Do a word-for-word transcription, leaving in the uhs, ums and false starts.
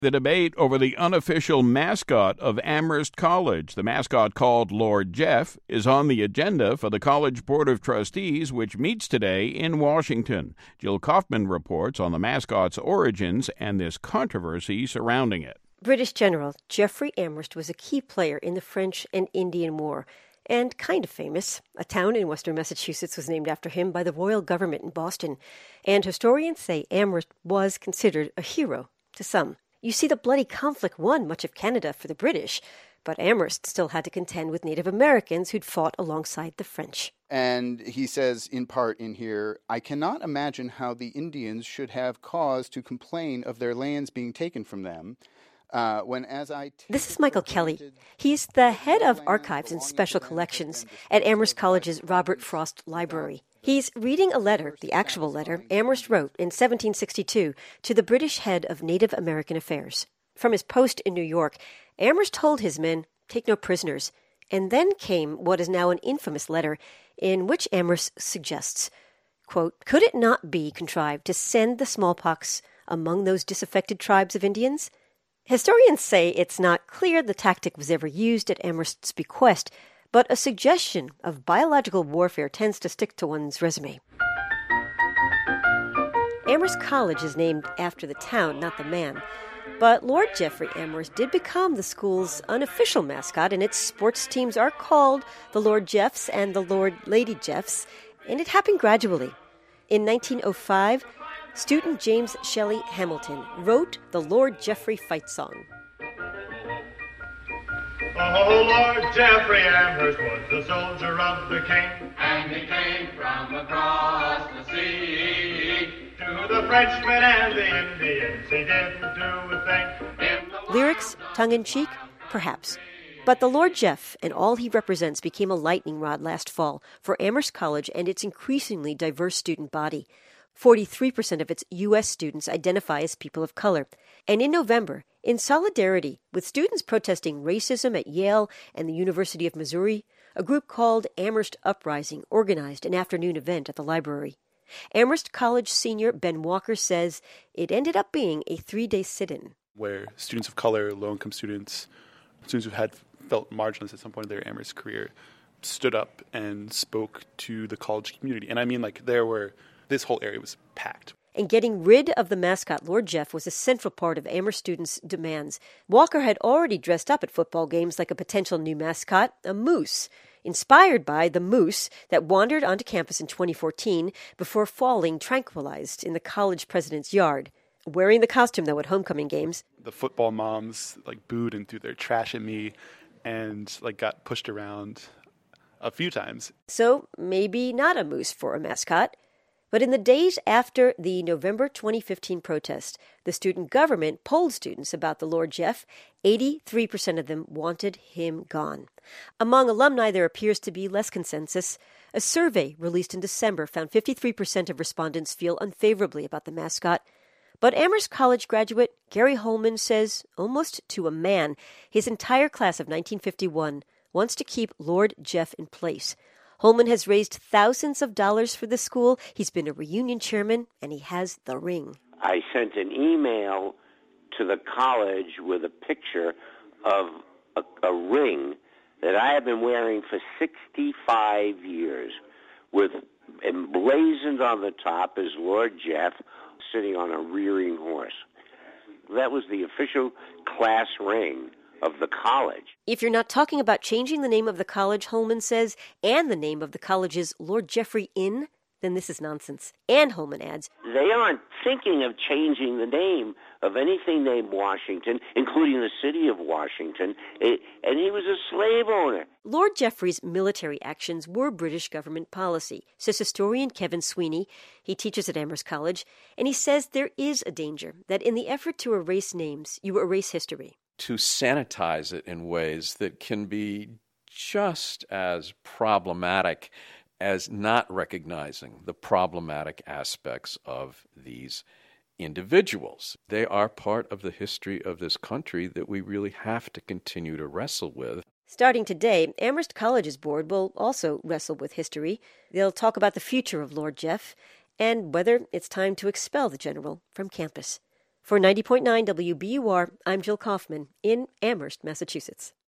The debate over the unofficial mascot of Amherst College, the mascot called Lord Jeff, is on the agenda for the College Board of Trustees, which meets today in Washington. Jill Kaufman reports on the mascot's origins and this controversy surrounding it. British General Jeffrey Amherst was a key player in the French and Indian War, and kind of famous. A town in western Massachusetts was named after him by the royal government in Boston, and historians say Amherst was considered a hero to some. You see, the bloody conflict won much of Canada for the British, but Amherst still had to contend with Native Americans who'd fought alongside the French. And he says, in part in here, I cannot imagine how the Indians should have cause to complain of their lands being taken from them. Uh, when as I t- this is Michael Kelly. He's the head of archives and special collections at Amherst College's Robert Frost Library. He's reading a letter, the actual letter, Amherst wrote in seventeen sixty-two to the British head of Native American Affairs. From his post in New York, Amherst told his men, take no prisoners. And then came what is now an infamous letter in which Amherst suggests, quote, could it not be contrived to send the smallpox among those disaffected tribes of Indians? Historians say it's not clear the tactic was ever used at Amherst's bequest, but a suggestion of biological warfare tends to stick to one's resume. Amherst College is named after the town, not the man. But Lord Jeffrey Amherst did become the school's unofficial mascot, and its sports teams are called the Lord Jeffs and the Lord Lady Jeffs, and it happened gradually. In nineteen oh five, student James Shelley Hamilton wrote the Lord Jeffrey fight song. Oh, Lord Jeffrey Amherst was the soldier of the king, and he came from across the sea. To the Frenchmen and the Indians he didn't do a thing. Lyrics, tongue-in-cheek? Perhaps. But the Lord Jeff and all he represents became a lightning rod last fall for Amherst College and its increasingly diverse student body. forty-three percent of its U S students identify as people of color. And in November, in solidarity with students protesting racism at Yale and the University of Missouri, a group called Amherst Uprising organized an afternoon event at the library. Amherst College senior Ben Walker says it ended up being a three-day sit-in. Where students of color, low-income students, students who had felt marginalized at some point in their Amherst career, stood up and spoke to the college community. And I mean, like, there were, this whole area was packed. And getting rid of the mascot, Lord Jeff, was a central part of Amherst students' demands. Walker had already dressed up at football games like a potential new mascot, a moose, inspired by the moose that wandered onto campus in twenty fourteen before falling tranquilized in the college president's yard. Wearing the costume, though, at homecoming games. The football moms, like, booed and threw their trash at me and, like, got pushed around a few times. So maybe not a moose for a mascot. But in the days after the November twenty fifteen protest, the student government polled students about the Lord Jeff. eighty-three percent of them wanted him gone. Among alumni, there appears to be less consensus. A survey released in December found fifty-three percent of respondents feel unfavorably about the mascot. But Amherst College graduate Gary Holman says, almost to a man, his entire class of nineteen fifty-one wants to keep Lord Jeff in place. Holman has raised thousands of dollars for the school. He's been a reunion chairman, and he has the ring. I sent an email to the college with a picture of a, a ring that I have been wearing for sixty-five years, with emblazoned on the top is Lord Jeff sitting on a rearing horse. That was the official class ring of the college. If you're not talking about changing the name of the college, Holman says, and the name of the college's Lord Jeffrey Inn, then this is nonsense. And Holman adds, they aren't thinking of changing the name of anything named Washington, including the city of Washington, and he was a slave owner. Lord Jeffrey's military actions were British government policy, says historian Kevin Sweeney. He teaches at Amherst College, and he says there is a danger that in the effort to erase names, you erase history. To sanitize it in ways that can be just as problematic as not recognizing the problematic aspects of these individuals. They are part of the history of this country that we really have to continue to wrestle with. Starting today, Amherst College's board will also wrestle with history. They'll talk about the future of Lord Jeff and whether it's time to expel the general from campus. For ninety point nine W B U R, I'm Jill Kaufman in Amherst, Massachusetts.